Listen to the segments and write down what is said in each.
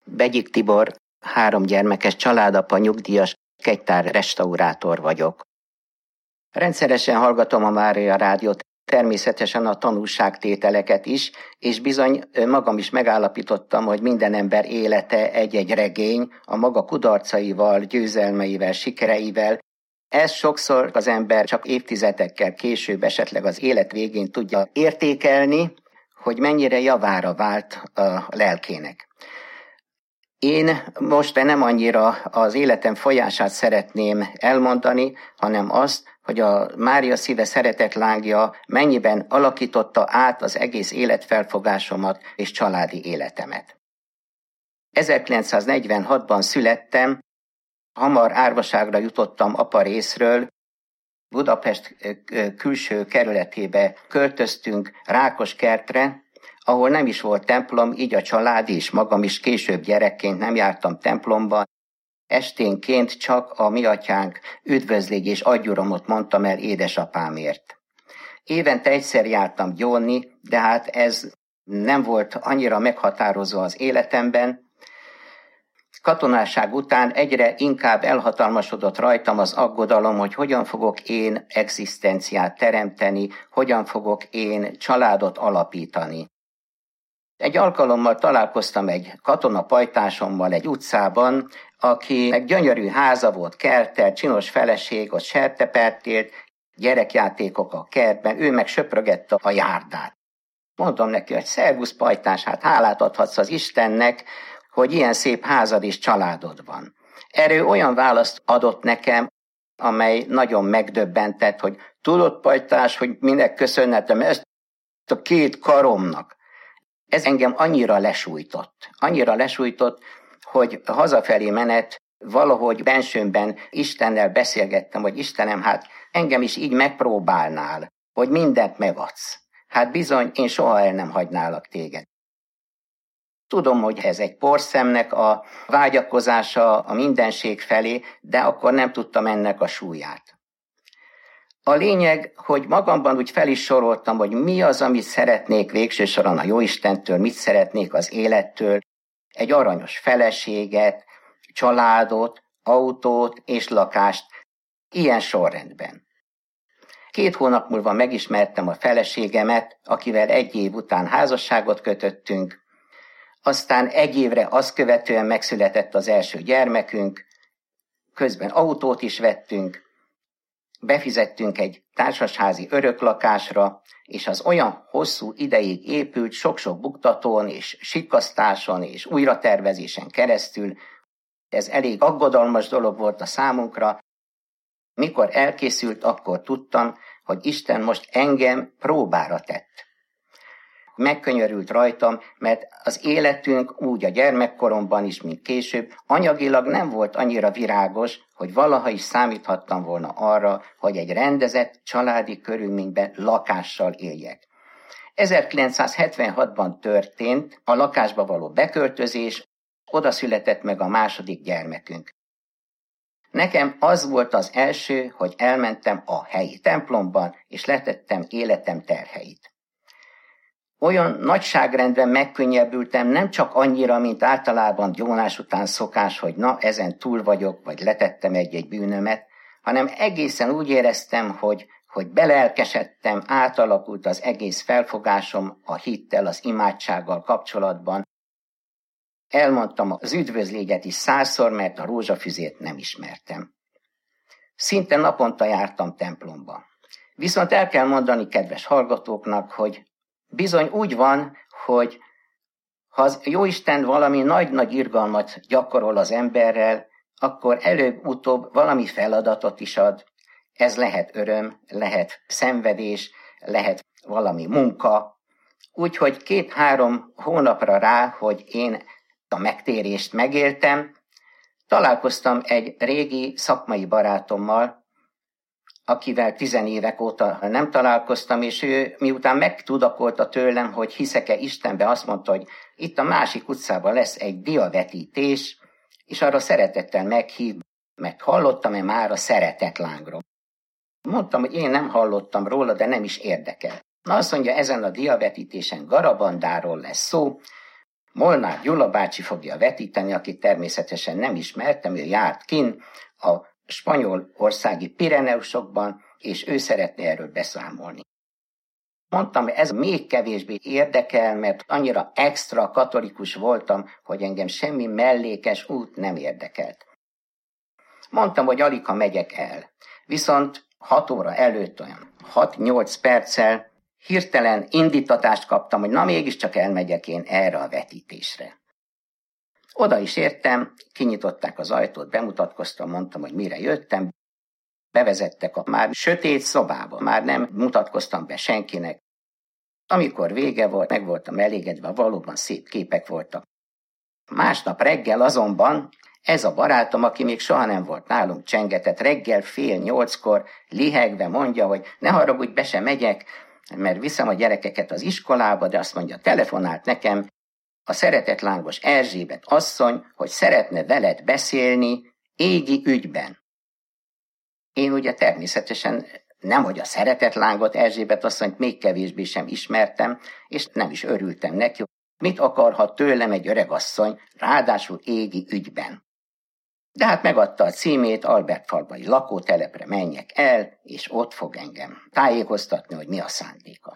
Begyik Tibor, 3 gyermekes családapa, nyugdíjas kegytár restaurátor vagyok. Rendszeresen hallgatom a Mária Rádiót, természetesen a tanúságtételeket is, és bizony magam is megállapítottam, hogy minden ember élete egy-egy regény, a maga kudarcaival, győzelmeivel, sikereivel. Ez sokszor az ember csak évtizedekkel később, esetleg az élet végén tudja értékelni, hogy mennyire javára vált a lelkének. Én most nem annyira az életem folyását szeretném elmondani, hanem azt, hogy a Mária szíve szeretetlángja mennyiben alakította át az egész életfelfogásomat és családi életemet. 1946-ban születtem, hamar árvaságra jutottam apa részről, Budapest külső kerületébe költöztünk Rákoskertre, ahol nem is volt templom, így a család és magam is később gyerekként nem jártam templomba. Esténként csak a mi atyánk üdvözlégy és adjuromot mondtam el édesapámért. Évente egyszer jártam gyónni, de hát ez nem volt annyira meghatározó az életemben. Katonásság után egyre inkább elhatalmasodott rajtam az aggodalom, hogy hogyan fogok én egzisztenciát teremteni, hogyan fogok én családot alapítani. Egy alkalommal találkoztam egy katonapajtásommal egy utcában, akinek gyönyörű háza volt, kertel, csinos feleség, ott sertepert élt, gyerekjátékok a kertben, ő meg söprögette a járdát. Mondom neki, hogy szervusz pajtás, hát hálát adhatsz az Istennek, hogy ilyen szép házad és családod van. Erről olyan választ adott nekem, amely nagyon megdöbbentett, hogy tudod pajtás, hogy minek köszönhetem ezt a 2 karomnak. Ez engem annyira lesújtott, hogy hazafelé menet valahogy bensőmben Istennel beszélgettem, hogy Istenem, hát engem is így megpróbálnál, hogy mindent megadsz. Hát bizony, én soha el nem hagynálak téged. Tudom, hogy ez egy porszemnek a vágyakozása a mindenség felé, de akkor nem tudtam ennek a súlyát. A lényeg, hogy magamban úgy fel is soroltam, hogy mi az, amit szeretnék végső soron a Jóistentől, mit szeretnék az élettől, egy aranyos feleséget, családot, autót és lakást, ilyen sorrendben. 2 hónap múlva megismertem a feleségemet, akivel 1 év után házasságot kötöttünk, aztán 1 évre azt követően megszületett az első gyermekünk, közben autót is vettünk, befizettünk egy társasházi öröklakásra, és az olyan hosszú ideig épült sok-sok buktatón és sikkasztáson és újratervezésen keresztül, ez elég aggodalmas dolog volt a számunkra. Mikor elkészült, akkor tudtam, hogy Isten most engem próbára tett. Megkönyörült rajtam, mert az életünk úgy a gyermekkoromban is, mint később, anyagilag nem volt annyira virágos, hogy valaha is számíthattam volna arra, hogy egy rendezett családi körülményben lakással éljek. 1976-ban történt a lakásba való beköltözés, oda született meg a második gyermekünk. Nekem az volt az első, hogy elmentem a helyi templomban, és letettem életem terheit. Olyan nagyságrendben megkönnyebbültem, nem csak annyira, mint általában gyónás után szokás, hogy na, ezen túl vagyok, vagy letettem egy-egy bűnömet, hanem egészen úgy éreztem, hogy belelkesedtem, átalakult az egész felfogásom a hittel, az imádsággal kapcsolatban. Elmondtam az üdvözlégyet is 100-szor, mert a rózsafüzét nem ismertem. Szinte naponta jártam templomba. Viszont el kell mondani kedves hallgatóknak, hogy bizony úgy van, hogy ha az Jóisten valami nagy-nagy irgalmat gyakorol az emberrel, akkor előbb-utóbb valami feladatot is ad. Ez lehet öröm, lehet szenvedés, lehet valami munka. Úgyhogy 2-3 hónapra rá, hogy én a megtérést megéltem, találkoztam egy régi szakmai barátommal, akivel 10 évek óta nem találkoztam, és ő miután megtudakolta tőlem, hogy hiszek-e Istenbe, azt mondta, hogy itt a másik utcában lesz egy diavetítés, és arra szeretettel meghív, mert hallottam-e már a szeretetlángról. Mondtam, hogy én nem hallottam róla, de nem is érdekel. Na azt mondja, ezen a diavetítésen Garabandáról lesz szó, Molnár Gyula bácsi fogja vetíteni, akit természetesen nem ismertem, ő járt kinn a spanyolországi Pireneusokban, és ő szeretne erről beszámolni. Mondtam, hogy ez még kevésbé érdekel, mert annyira extra katolikus voltam, hogy engem semmi mellékes út nem érdekelt. Mondtam, hogy aligha megyek el. Viszont 6 óra előtt, olyan 6-8 perccel hirtelen indítatást kaptam, hogy na mégiscsak elmegyek én erre a vetítésre. Oda is értem, kinyitották az ajtót, bemutatkoztam, mondtam, hogy mire jöttem. Bevezettek a már sötét szobába, már nem mutatkoztam be senkinek. Amikor vége volt, meg voltam elégedve, valóban szép képek voltak. Másnap reggel azonban ez a barátom, aki még soha nem volt nálunk, csengetett, reggel 7:30 lihegve mondja, hogy ne haragudj, be sem megyek, mert viszem a gyerekeket az iskolába, de azt mondja, telefonált nekem a szeretetlángos Erzsébet asszony, hogy szeretne veled beszélni égi ügyben. Én ugye természetesen nem, hogy a szeretetlángot, Erzsébet asszonyt még kevésbé sem ismertem, és nem is örültem neki, mit akarhat tőlem egy öregasszony, ráadásul égi ügyben. De hát megadta a címét, Albertfalvai lakótelepre menjek el, és ott fog engem tájékoztatni, hogy mi a szándéka.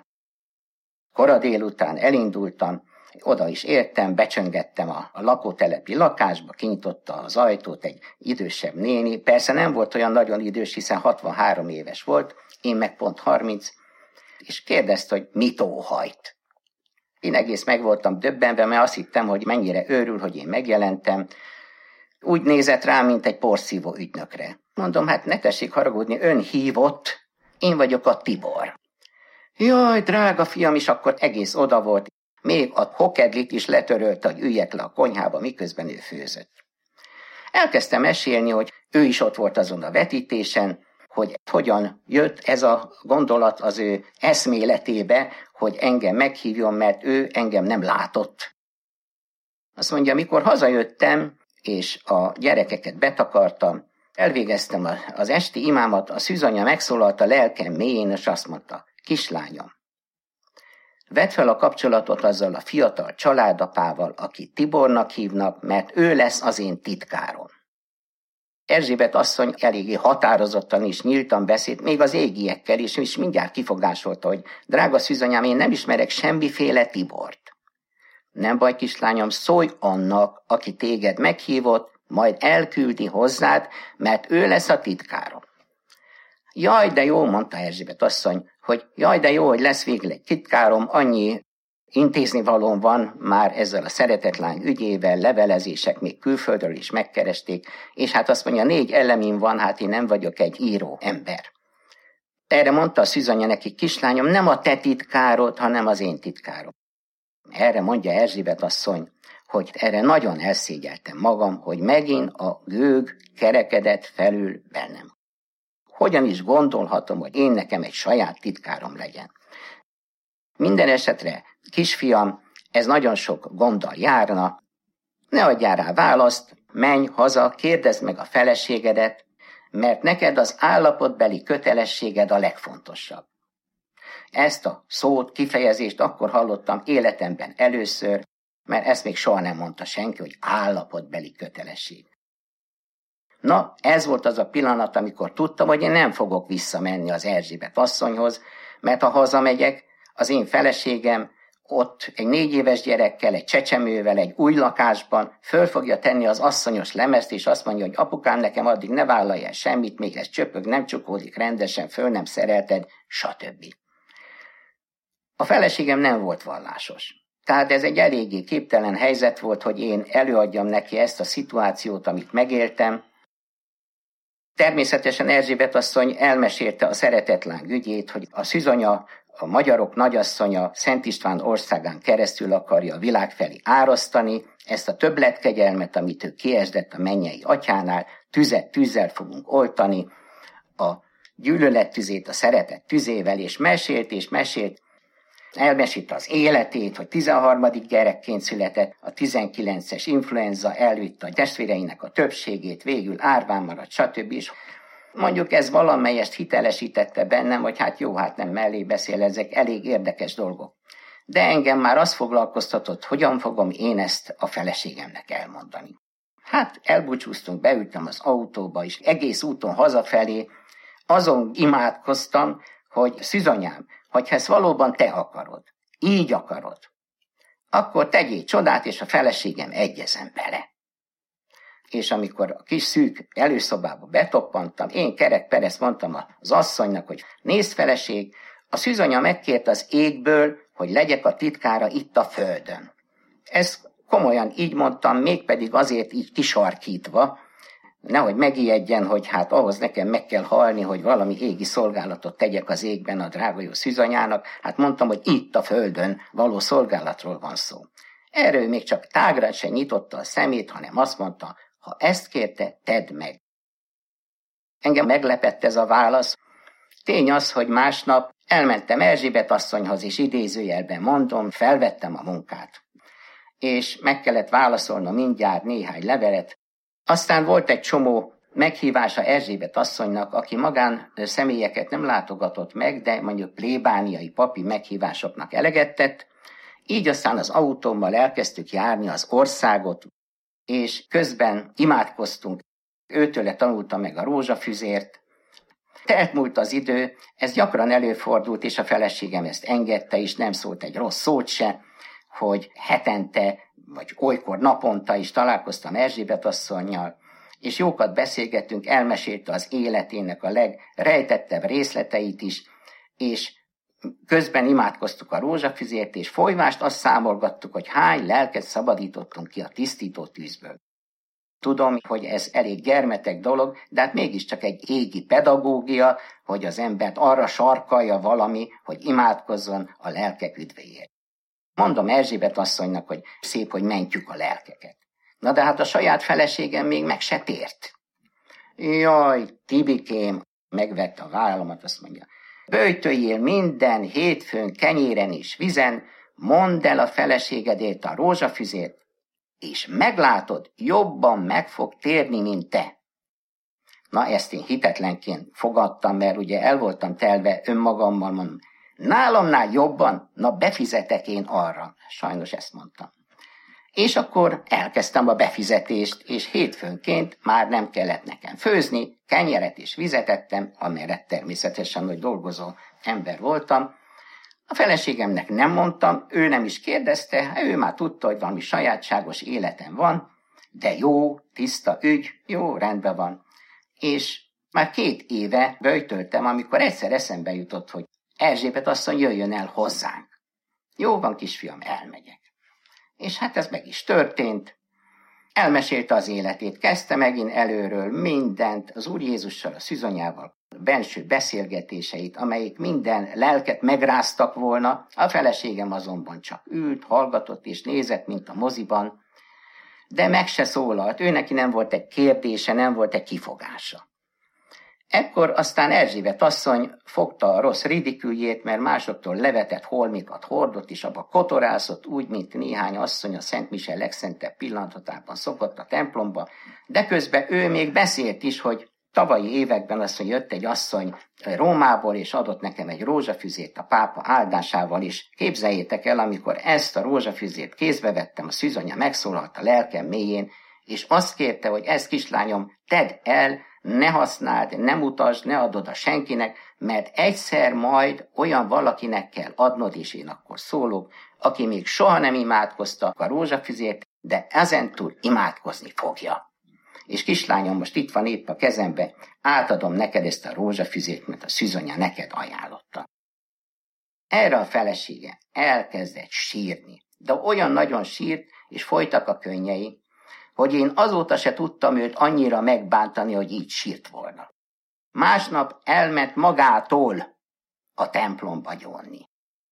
Kora délután elindultam, oda is értem, becsöngettem a lakótelepi lakásba, kinyitotta az ajtót egy idősebb néni, persze nem volt olyan nagyon idős, hiszen 63 éves volt, én meg pont 30, és kérdezte, hogy mit óhajt. Én egész meg voltam döbbenve, mert azt hittem, hogy mennyire őrül, hogy én megjelentem. Úgy nézett rám, mint egy porszívó ügynökre. Mondom, hát ne tessék haragudni, ön hívott, én vagyok a Tibor. Jaj, drága fiam, is akkor egész oda volt. Még a hokedlit is letörölte, hogy üljek le a konyhába, miközben ő főzött. Elkezdtem mesélni, hogy ő is ott volt azon a vetítésen, hogy hogyan jött ez a gondolat az ő eszméletébe, hogy engem meghívjon, mert ő engem nem látott. Azt mondja, mikor hazajöttem, és a gyerekeket betakartam, elvégeztem az esti imámat, a szűzanya megszólalt a lelkem mélyén, és azt mondta, kislányom, vedd fel a kapcsolatot azzal a fiatal családapával, aki Tibornak hívnak, mert ő lesz az én titkárom. Erzsébet asszony eléggé határozottan és nyíltan beszélt, még az égiekkel is, és mindjárt kifogásolta, hogy drága szűzanyám, én nem ismerek semmiféle Tibort. Nem baj, kislányom, szólj annak, aki téged meghívott, majd elküldi hozzád, mert ő lesz a titkárom. Jaj, de jó, mondta Erzsébet asszony, hogy jaj, de jó, hogy lesz végül egy titkárom, annyi intéznivalóm van már ezzel a szeretetlány ügyével, levelezések még külföldről is megkeresték, és hát azt mondja, 4 elemim van, hát én nem vagyok egy író ember. Erre mondta a szűzanya neki, kislányom, nem a te titkárod, hanem az én titkárom. Erre mondja Erzsébet asszony, hogy erre nagyon elszégyeltem magam, hogy megint a gőg kerekedett felül bennem. Hogyan is gondolhatom, hogy én nekem egy saját titkárom legyen? Minden esetre, kisfiam, ez nagyon sok gonddal járna. Ne adjál rá választ, menj haza, kérdezd meg a feleségedet, mert neked az állapotbeli kötelességed a legfontosabb. Ezt a szót, kifejezést akkor hallottam életemben először, mert ezt még soha nem mondta senki, hogy állapotbeli kötelesség. Na, ez volt az a pillanat, amikor tudtam, hogy én nem fogok visszamenni az Erzsébet asszonyhoz, mert ha hazamegyek, az én feleségem ott egy 4 éves gyerekkel, egy csecsemővel, egy új lakásban föl fogja tenni az asszonyos lemezt, és azt mondja, hogy apukám, nekem addig ne vállalj el semmit, még ez csöpög, nem csukódik rendesen, föl nem szerelted, stb. A feleségem nem volt vallásos. Tehát ez egy eléggé képtelen helyzet volt, hogy én előadjam neki ezt a szituációt, amit megéltem. Természetesen Erzsébet asszony elmesélte a szeretetláng ügyét, hogy a szűzanya, a magyarok nagyasszonya Szent István országán keresztül akarja a világ felé árasztani, ezt a többletkegyelmet, amit ő kiesdett a mennyei atyánál, tüzet tűzzel fogunk oltani, a gyűlölettüzét a szeretet tüzével, és mesélt, elmesélte az életét, hogy 13. gyerekként született, a 19-es influenza elvitte a testvéreinek a többségét, végül árván maradt, stb. És mondjuk ez valamelyest hitelesítette bennem, hogy hát jó, hát nem mellé beszél, ezek elég érdekes dolgok. de engem már az foglalkoztatott, hogyan fogom én ezt a feleségemnek elmondani. Hát elbúcsúztunk, beültem az autóba, és egész úton hazafelé azon imádkoztam, hogy Szűzanyám, hogyha ezt valóban te akarod, így akarod, akkor tegyél csodát, és a feleségem egyezem bele. És amikor a kis szűk előszobába betoppantam, én kerek-perezt mondtam az asszonynak, hogy nézd feleség, a Szűzanya megkért az égből, hogy legyek a titkára itt a földön. Ezt komolyan így mondtam, mégpedig azért így kisarkítva, nehogy megijedjen, hogy hát ahhoz nekem meg kell halni, hogy valami égi szolgálatot tegyek az égben a drága jó Szűzanyának. Hát mondtam, hogy itt a földön való szolgálatról van szó. Erről még csak tágra se nyitotta a szemét, hanem azt mondta, ha ezt kérte, tedd meg. Engem meglepett ez a válasz. Tény az, hogy másnap elmentem Erzsébet asszonyhoz, és idézőjelben mondom, felvettem a munkát. És meg kellett válaszolnom mindjárt néhány levelet. Aztán volt egy csomó meghívása Erzsébet asszonynak, aki magán személyeket nem látogatott meg, de mondjuk plébániai papi meghívásoknak eleget tett. Így aztán az autómmal elkezdtük járni az országot, és közben imádkoztunk. Őtőle tanultam meg a rózsafüzért. Telt múlt az idő, ez gyakran előfordult, és a feleségem ezt engedte, és nem szólt egy rossz szót se, hogy hetente, vagy olykor naponta is találkoztam Erzsébet asszonnyal, és jókat beszélgettünk, elmesélte az életének a legrejtettebb részleteit is, és közben imádkoztuk a rózsafüzért, és folyvást azt számolgattuk, hogy hány lelket szabadítottunk ki a tisztító tűzből. Tudom, hogy ez elég gyermetek dolog, de hát mégiscsak egy égi pedagógia, hogy az embert arra sarkalja valami, hogy imádkozzon a lelkek üdvéért. Mondom Erzsébet asszonynak, hogy szép, hogy mentjük a lelkeket. Na de hát a saját feleségem még meg se tért. Jaj, Tibikém, megvette a vállamat, azt mondja, böjtöljél minden hétfőn kenyéren és vizen, mondd el a feleségedért a rózsafüzért, és meglátod, jobban meg fog térni, mint te. Na, ezt én hitetlenként fogadtam, mert ugye el voltam telve önmagammal, mondom, nálamnál jobban, na befizetek én arra. Sajnos ezt mondtam. És akkor elkezdtem a befizetést, és hétfőnként már nem kellett nekem főzni, kenyeret és vizet ettem, amellett természetesen, hogy dolgozó ember voltam. A feleségemnek nem mondtam, ő nem is kérdezte, ő már tudta, hogy valami sajátságos életem van, de jó, tiszta ügy, jó, rendben van. És már 2 éve böjtöltem, amikor egyszer eszembe jutott, hogy Erzsébet asszony jöjjön el hozzánk. Jó van, kisfiam, elmegyek. És hát ez meg is történt. Elmesélte az életét, kezdte megint előről mindent, az Úr Jézussal, a Szűzanyával, a benső beszélgetéseit, amelyik minden lelket megráztak volna, a feleségem azonban csak ült, hallgatott és nézett, mint a moziban, de meg se szólalt, ő neki nem volt egy kérdése, nem volt egy kifogása. Ekkor aztán Erzsébet asszony fogta a rossz ridiküljét, mert másoktól levetett holmikat hordott, és abba kotorászott úgy, mint néhány asszony a Szent Mise legszentebb pillanatában szokott a templomba, de közben ő még beszélt is, hogy tavalyi években azt, hogy jött egy asszony Rómából, és adott nekem egy rózsafüzét a pápa áldásával is. Képzeljétek el, amikor ezt a rózsafüzét kézbe vettem, a Szűzanya megszólalt a lelkem mélyén, és azt kérte, hogy ezt kislányom, tedd el, ne használd, ne mutasd, ne adod a senkinek, mert egyszer majd olyan valakinek kell adnod, és én akkor szólok, aki még soha nem imádkozta a rózsafüzért, de ezentúl imádkozni fogja. És kislányom, most itt van épp a kezembe, átadom neked ezt a rózsafüzét, mert a Szűzanya neked ajánlotta. Erre a felesége elkezdett sírni, de olyan nagyon sírt, és folytak a könnyei, hogy én azóta se tudtam őt annyira megbántani, hogy így sírt volna. Másnap elment magától a templomba gyónni.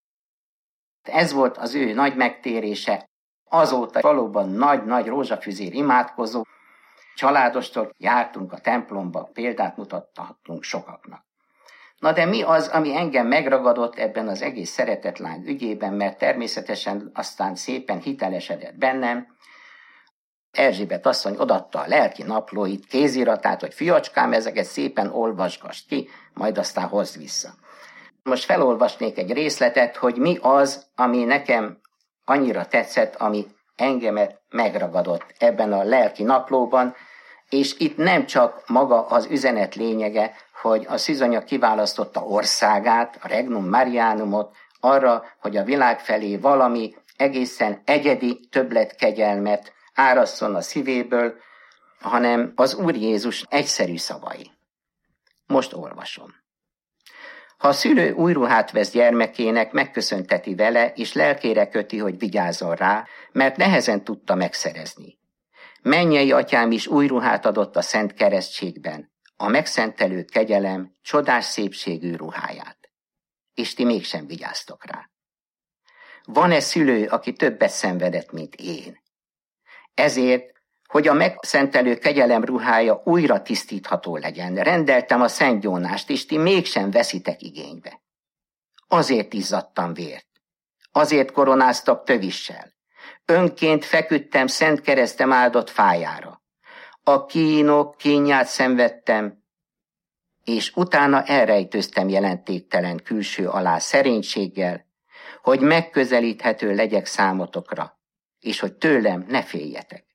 Ez volt az ő nagy megtérése, azóta valóban nagy-nagy rózsafüzér imádkozó, családostól jártunk a templomba, példát mutathatunk sokaknak. Na de mi az, ami engem megragadott ebben az egész szeretetlány ügyében, mert természetesen aztán szépen hitelesedett bennem. Erzsébet asszony odaadta a lelki naplóit, kéziratát, hogy fiacskám, ezeket szépen olvasgass ki, majd aztán hozd vissza. Most felolvasnék egy részletet, hogy mi az, ami nekem annyira tetszett, ami engemet megragadott ebben a lelki naplóban, és itt nem csak maga az üzenet lényege, hogy a szűzanya kiválasztotta országát, a Regnum Marianumot arra, hogy a világ felé valami egészen egyedi többletkegyelmet árasszon a szívéből, hanem az Úr Jézus egyszerű szavai. Most olvasom. Ha a szülő új ruhát vesz gyermekének, megköszönteti vele, és lelkére köti, hogy vigyázzon rá, mert nehezen tudta megszerezni. Mennyei atyám is új ruhát adott a szent keresztségben, a megszentelő kegyelem csodás szépségű ruháját. És ti mégsem vigyáztok rá. Van-e szülő, aki többet szenvedett, mint én? Ezért, hogy a megszentelő kegyelem ruhája újra tisztítható legyen, rendeltem a szentgyónást, és ti mégsem veszitek igénybe. Azért izzadtam vért, azért koronáztak tövissel, önként feküdtem szent keresztem áldott fájára, a kínok kínját szenvedtem, és utána elrejtőztem jelentéktelen külső alá szerénységgel, hogy megközelíthető legyek számotokra, és hogy tőlem ne féljetek.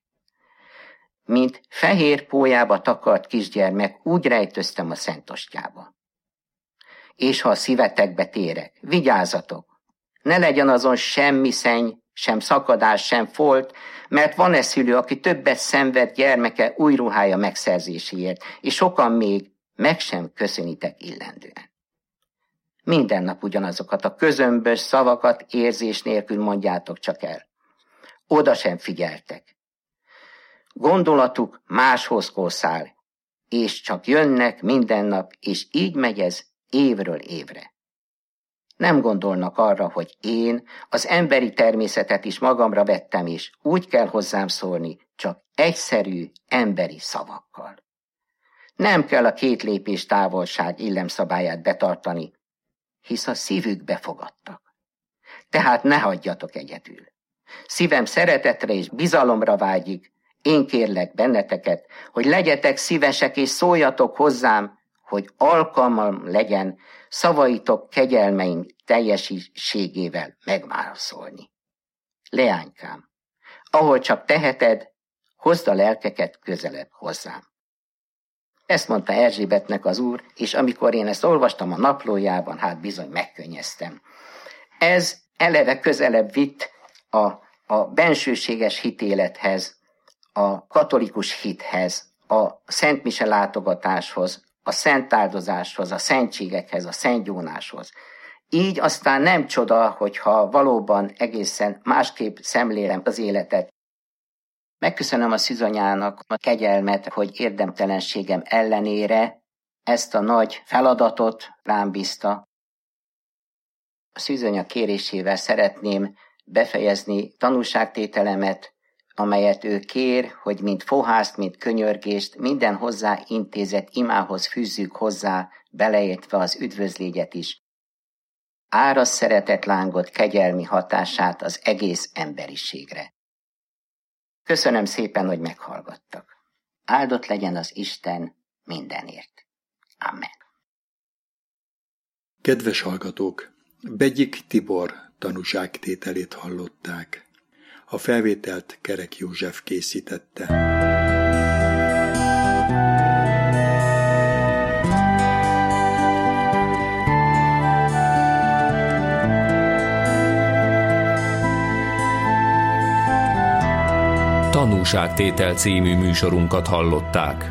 Mint fehér pólyába takart kisgyermek, úgy rejtöztem a szentostyába. És ha a szívetekbe térek, vigyázzatok, ne legyen azon semmi szenny, sem szakadás, sem folt, mert van-e szülő, aki többet szenved gyermeke új ruhája megszerzéséért, és sokan még meg sem köszönitek illendően. Minden nap ugyanazokat a közömbös szavakat érzés nélkül mondjátok csak el. Oda sem figyeltek. Gondolatuk máshoz kószál, és csak jönnek minden nap, és így megy ez évről évre. Nem gondolnak arra, hogy én az emberi természetet is magamra vettem, és úgy kell hozzám szólni, csak egyszerű emberi szavakkal. Nem kell a 2 lépés távolság illemszabályát betartani, hisz a szívükbe fogadtak. Tehát ne hagyjatok egyedül. Szívem szeretetre és bizalomra vágyik, én kérlek benneteket, hogy legyetek szívesek és szóljatok hozzám, hogy alkalmam legyen szavaitok kegyelmeim teljességével megválaszolni. Leánykám, ahol csak teheted, hozd a lelkeket közelebb hozzám. Ezt mondta Erzsébetnek az Úr, és amikor én ezt olvastam a naplójában, hát bizony megkönnyeztem. Ez eleve közelebb vitt a bensőséges hitélethez, a katolikus hithez, a szentmise látogatáshoz, a szentáldozáshoz, a szentségekhez, a szentgyónáshoz. Így aztán nem csoda, hogyha valóban egészen másképp szemlélem az életet. Megköszönöm a szűzanyának a kegyelmet, hogy érdemtelenségem ellenére ezt a nagy feladatot rám bízta. A szűzanya kérésével szeretném befejezni tanúságtételemet, amelyet ő kér, hogy mint fohászt, mint könyörgést minden hozzá intézett imához fűzzük hozzá, beleértve az üdvözlégyet is. Árasz szeretet lángot, kegyelmi hatását az egész emberiségre. Köszönöm szépen, hogy meghallgattak. Áldott legyen az Isten mindenért. Amen. Kedves hallgatók! Begyik Tibor tanúságtételét hallották. A felvételt Kerek József készítette. Tanúságtétel című műsorunkat hallották.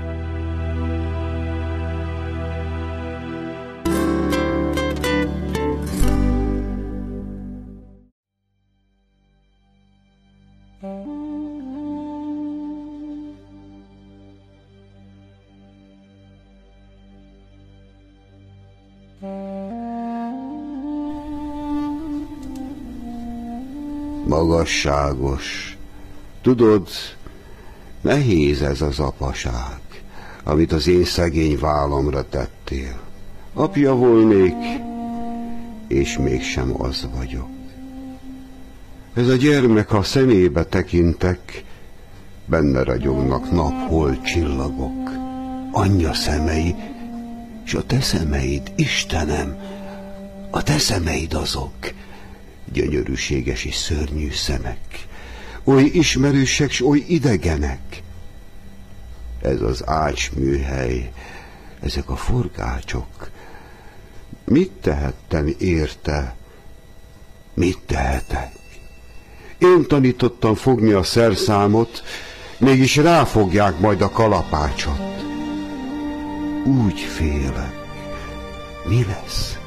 Magasságos, tudod, nehéz ez az apaság, amit az én szegény vállamra tettél. Apja volnék, és mégsem az vagyok. Ez a gyermek, ha szemébe tekintek, benne ragyognak nap-hold csillagok. Anyja szemei, és a te szemeid, Istenem, A te szemeid azok, gyönyörűséges és szörnyű szemek, oly ismerősek, s oly idegenek. Ez az ácsműhely, ezek a forgácsok. Mit tehettem érte? Mit tehetek? Én tanítottam fogni a szerszámot, mégis ráfogják majd a kalapácsot. Úgy félek. Mi lesz?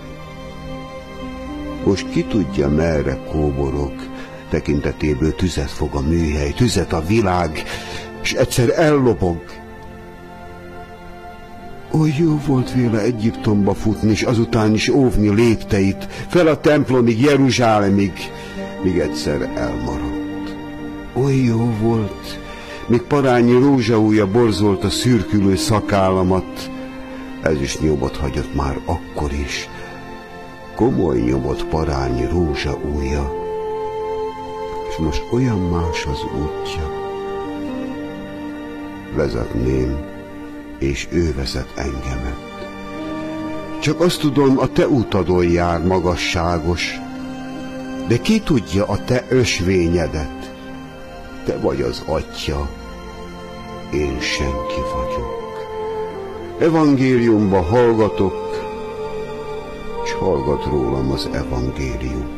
Most ki tudja, merre kóborog, tekintetéből tüzet fog a műhely, tüzet a világ, és egyszer ellobog. Oly jó volt véle Egyiptomba futni, és azután is óvni lépteit, fel a templomig, Jeruzsálemig, míg egyszer elmaradt. Oly jó volt, míg parányi rózsaújja borzolt a szürkülő szakállamat, ez is nyomot hagyott már akkor is, komoly nyomot parányi rózsaújja, és most olyan más az útja. Vezetném, és ő vezet engemet. Csak azt tudom, a te utadon jár, magasságos, de ki tudja a te ösvényedet? Te vagy az Atya, én senki vagyok. Evangéliumba hallgatok, s hallgat rólam az evangélium.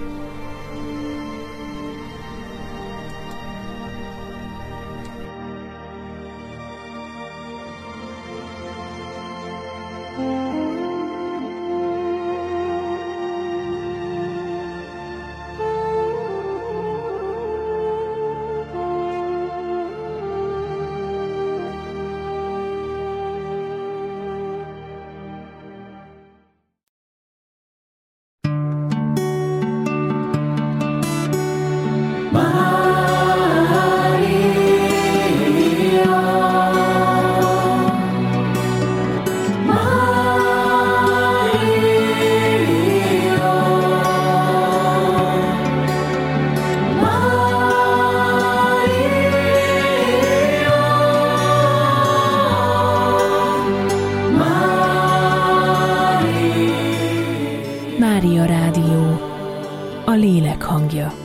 Mária Rádió, a lélek hangja.